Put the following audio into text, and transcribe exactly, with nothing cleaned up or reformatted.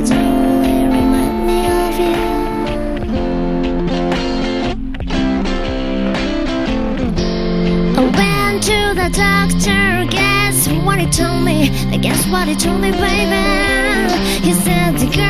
totally remind me of you. I went to the doctor, guess what he told me? Guess what he told me, baby? He said the girl